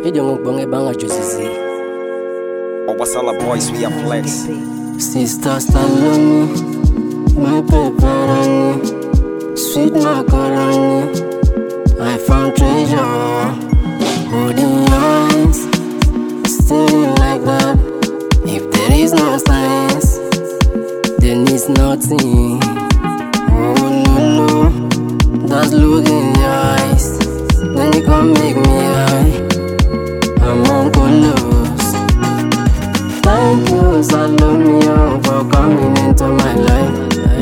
Obasala boys, we are flex. Sister Salome, my pepperoni, sweet macaroni. I found treasure, holding your hands, staring like that. If there is no science, then it's nothing. Oh no, no, that's look in your eyes. Then you come make me high. I'm on colors. Thank you, Salome, for coming into my life.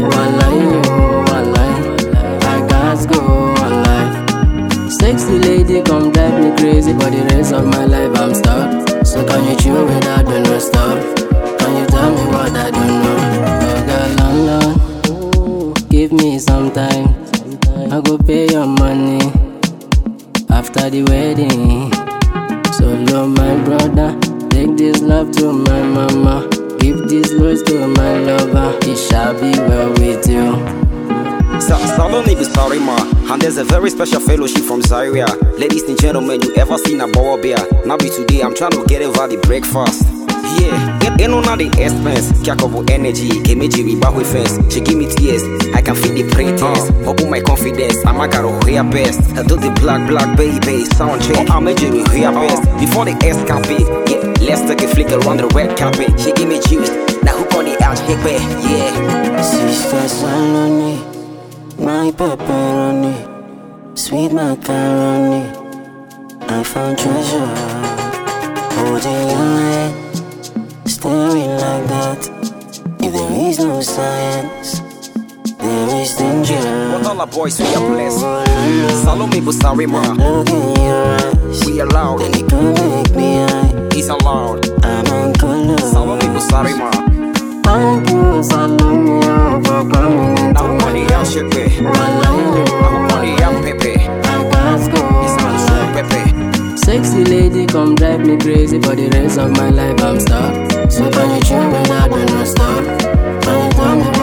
I gotta go alive. Sexy lady, come drive me crazy. For the rest of my life, I'm stuck. So can you chill with that, do not stop? Can you tell me what I don't know? Oh girl, long, give me some time. I go pay your money after the wedding. So love my brother, take this love to my mama. Give this rose to my lover. It shall be well with you. Salome is Parima, and there's a very special fellowship from Zaria. Ladies and gentlemen, you ever seen a bower bear? Now be today, I'm trying to get over the breakfast. Yeah, ain't no the expense. Kakobo energy, Kemeji riba with fence. She give me tears, I can feel the pretense. Hope my confidence, I'm a garo hair best. I do the black baby sound check. I'm a jury hair best. Before the escape, yeah, let's take a flick around the red carpet. She give me juice, now who on the out here, yeah. Sister Salome, my pepperoni, sweet macaroni. I found treasure, holding your hand, staring like that. If there is no science, there is danger. What all the boys, we are blessed. Salome Busarima, look in your eyes. We allowed. Then you come make me high. He's allowed. I'm on color. Salome Busarima. Thank you, Salome, for coming into Now money out shit, now money out pepe. I gotta go. Pepe. Sexy lady, come drive me crazy. For the rest of my life, I'm stuck. So can you chill with that, do not stop? Can you tell me